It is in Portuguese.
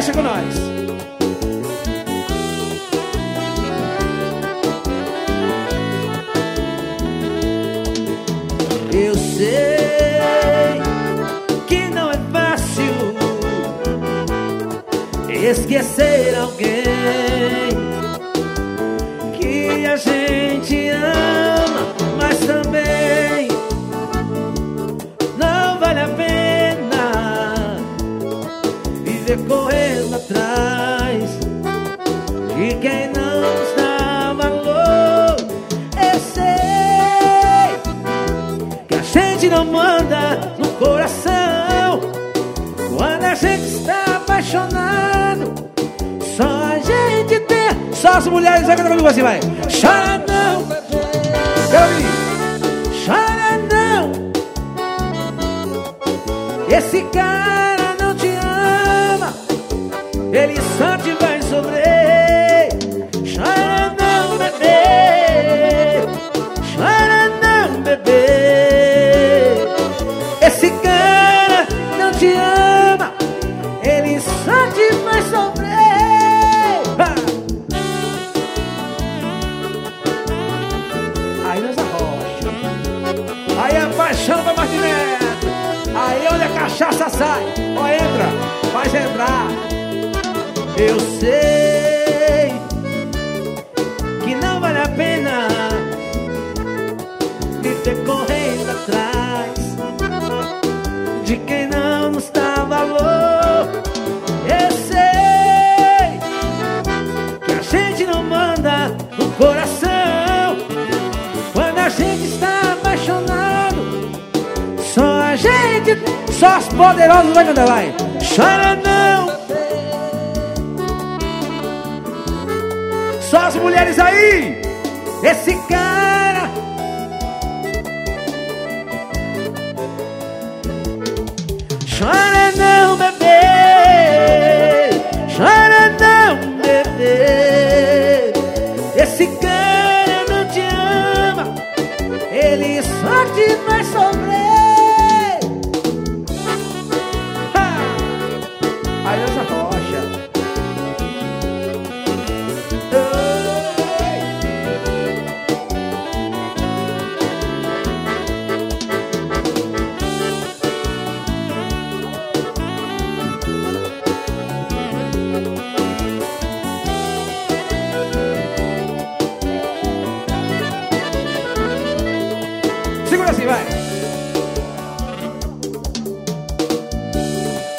Deixa com nós. Eu sei que não é fácil esquecer alguém que a gente ama, mas também não vale a pena viver correndo atrás de quem não nos dá valor. Eu sei que a gente não manda no coração quando a gente está apaixonado. Só a gente tem. Só as mulheres vai cantar comigo assim, vai. Chora não, chora não. Esse cara não te ama, ele só te vai sofrer. Chora não, bebê. Chora não, bebê. Esse cara não te ama, ele só te vai sofrer. Aí nós arrocha. Aí a paixão vai mais direto. Aí onde a cachaça sai, ó, entra, faz entrar. Eu sei que não vale a pena viver correndo atrás de quem não nos dá valor. Eu sei que a gente não manda no coração quando a gente está apaixonado. Só a gente, só os poderosos vai cantar, vai. Chora não. Só as mulheres aí. Esse cara chora